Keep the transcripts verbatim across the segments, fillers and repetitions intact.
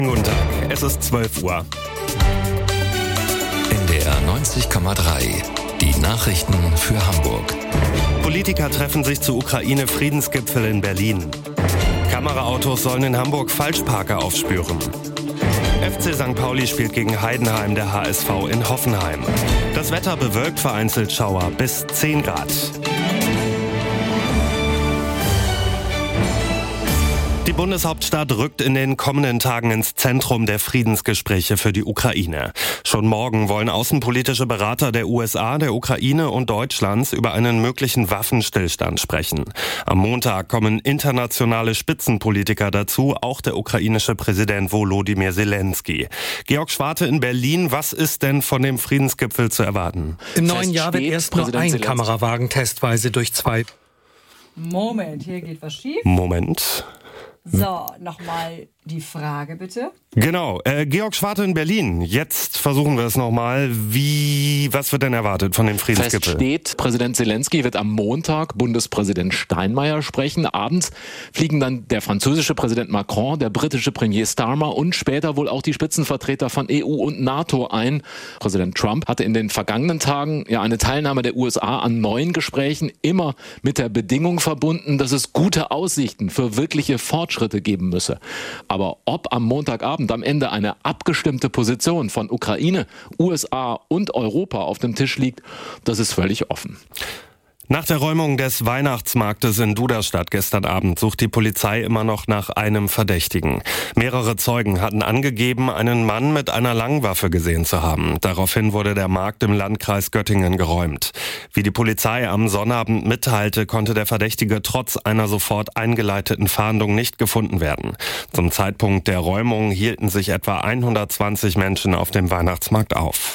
Guten Tag, es ist zwölf Uhr. N D R neunzig Komma drei, die Nachrichten für Hamburg. Politiker treffen sich zu Ukraine-Friedensgipfel in Berlin. Kameraautos sollen in Hamburg Falschparker aufspüren. F C Sankt Pauli spielt gegen Heidenheim, der H S V in Hoffenheim. Das Wetter bewölkt, vereinzelt Schauer bis zehn Grad. Die Bundeshauptstadt rückt in den kommenden Tagen ins Zentrum der Friedensgespräche für die Ukraine. Schon morgen wollen außenpolitische Berater der U S A, der Ukraine und Deutschlands über einen möglichen Waffenstillstand sprechen. Am Montag kommen internationale Spitzenpolitiker dazu, auch der ukrainische Präsident Volodymyr Zelensky. Georg Schwarte in Berlin, was ist denn von dem Friedensgipfel zu erwarten? Im neuen Jahr wird erst nur ein Kamerawagen testweise durch zwei... Moment, hier geht was schief. Moment. So, nochmal die Frage bitte. Genau, äh, Georg Schwarte in Berlin. Jetzt versuchen wir es nochmal. Wie, was wird denn erwartet von dem Friedensgipfel? Fest steht, Präsident Zelensky wird am Montag Bundespräsident Steinmeier sprechen. Abends fliegen dann der französische Präsident Macron, der britische Premier Starmer und später wohl auch die Spitzenvertreter von E U und NATO ein. Präsident Trump hatte in den vergangenen Tagen ja eine Teilnahme der U S A an neuen Gesprächen immer mit der Bedingung verbunden, dass es gute Aussichten für wirkliche Fortschritte geben müsse. Aber ob am Montagabend am Ende eine abgestimmte Position von Ukraine, U S A und Europa auf dem Tisch liegt, das ist völlig offen. Nach der Räumung des Weihnachtsmarktes in Duderstadt gestern Abend sucht die Polizei immer noch nach einem Verdächtigen. Mehrere Zeugen hatten angegeben, einen Mann mit einer Langwaffe gesehen zu haben. Daraufhin wurde der Markt im Landkreis Göttingen geräumt. Wie die Polizei am Sonnabend mitteilte, konnte der Verdächtige trotz einer sofort eingeleiteten Fahndung nicht gefunden werden. Zum Zeitpunkt der Räumung hielten sich etwa hundertzwanzig Menschen auf dem Weihnachtsmarkt auf.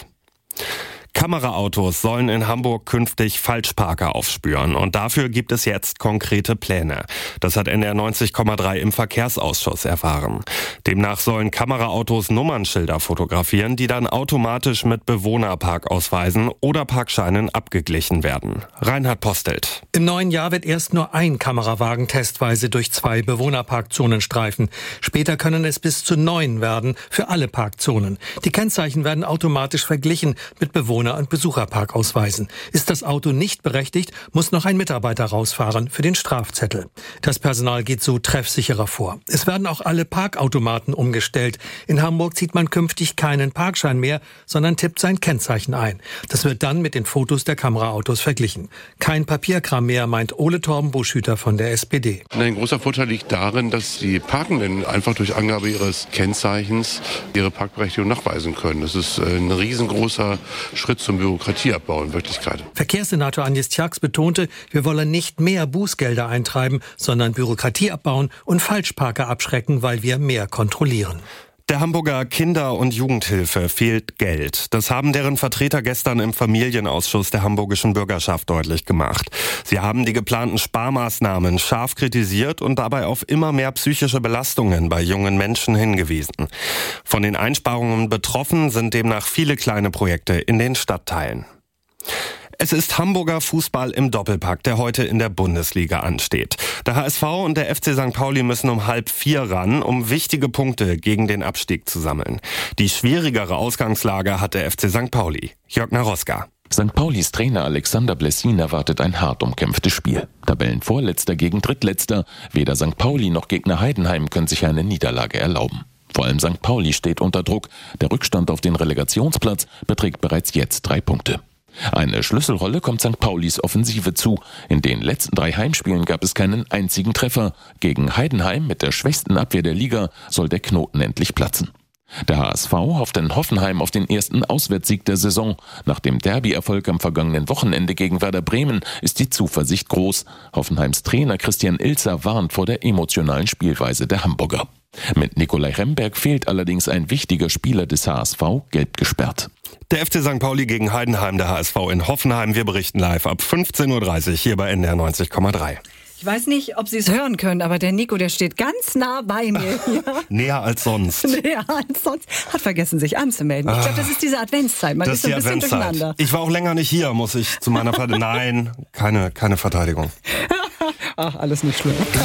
Kameraautos sollen in Hamburg künftig Falschparker aufspüren und dafür gibt es jetzt konkrete Pläne. Das hat N D R neunzig Komma drei im Verkehrsausschuss erfahren. Demnach sollen Kameraautos Nummernschilder fotografieren, die dann automatisch mit Bewohnerparkausweisen oder Parkscheinen abgeglichen werden. Reinhard Postelt. Im neuen Jahr wird erst nur ein Kamerawagen testweise durch zwei Bewohnerparkzonen streifen. Später können es bis zu neun werden für alle Parkzonen. Die Kennzeichen werden automatisch verglichen mit Bewohner- und Besucherparkausweisen. Ist das Auto nicht berechtigt, muss noch ein Mitarbeiter rausfahren für den Strafzettel. Das Personal geht so treffsicherer vor. Es werden auch alle Parkautomaten umgestellt. In Hamburg zieht man künftig keinen Parkschein mehr, sondern tippt sein Kennzeichen ein. Das wird dann mit den Fotos der Kameraautos verglichen. Kein Papierkram mehr, meint Ole Torben-Buschhüter von der S P D. Ein großer Vorteil liegt darin, dass die Parkenden einfach durch Angabe ihres Kennzeichens ihre Parkberechtigung nachweisen können. Das ist ein riesengroßer Schritt zum Bürokratieabbau in Wirklichkeit. Verkehrssenator Agnes Tjax betonte, wir wollen nicht mehr Bußgelder eintreiben, sondern Bürokratie abbauen und Falschparker abschrecken, weil wir mehr kontrollieren. Der Hamburger Kinder- und Jugendhilfe fehlt Geld. Das haben deren Vertreter gestern im Familienausschuss der hamburgischen Bürgerschaft deutlich gemacht. Sie haben die geplanten Sparmaßnahmen scharf kritisiert und dabei auf immer mehr psychische Belastungen bei jungen Menschen hingewiesen. Von den Einsparungen betroffen sind demnach viele kleine Projekte in den Stadtteilen. Es ist Hamburger Fußball im Doppelpack, der heute in der Bundesliga ansteht. Der H S V und der F C Sankt Pauli müssen um halb vier ran, um wichtige Punkte gegen den Abstieg zu sammeln. Die schwierigere Ausgangslage hat der F C Sankt Pauli. Jörg Naroska. Sankt Paulis Trainer Alexander Blessin erwartet ein hart umkämpftes Spiel. Tabellenvorletzter gegen Drittletzter. Weder Sankt Pauli noch Gegner Heidenheim können sich eine Niederlage erlauben. Vor allem Sankt Pauli steht unter Druck. Der Rückstand auf den Relegationsplatz beträgt bereits jetzt drei Punkte. Eine Schlüsselrolle kommt Sankt Paulis Offensive zu. In den letzten drei Heimspielen gab es keinen einzigen Treffer. Gegen Heidenheim mit der schwächsten Abwehr der Liga soll der Knoten endlich platzen. Der H S V hofft in Hoffenheim auf den ersten Auswärtssieg der Saison. Nach dem Derby-Erfolg am vergangenen Wochenende gegen Werder Bremen ist die Zuversicht groß. Hoffenheims Trainer Christian Ilzer warnt vor der emotionalen Spielweise der Hamburger. Mit Nikolai Remberg fehlt allerdings ein wichtiger Spieler des H S V, gelb gesperrt. Der F C Sankt Pauli gegen Heidenheim, der H S V in Hoffenheim. Wir berichten live ab fünfzehn Uhr dreißig hier bei N D R neunzig Komma drei. Ich weiß nicht, ob Sie es hören können, aber der Nico, der steht ganz nah bei mir hier. Näher als sonst. Näher als sonst. Hat vergessen, sich anzumelden. Ich glaube, das ist diese Adventszeit. Man Das ist so ein ist die bisschen Adventszeit. durcheinander. Ich war auch länger nicht hier, muss ich zu meiner Verteidigung. Nein, keine, keine Verteidigung. Ach, alles nicht schlimm.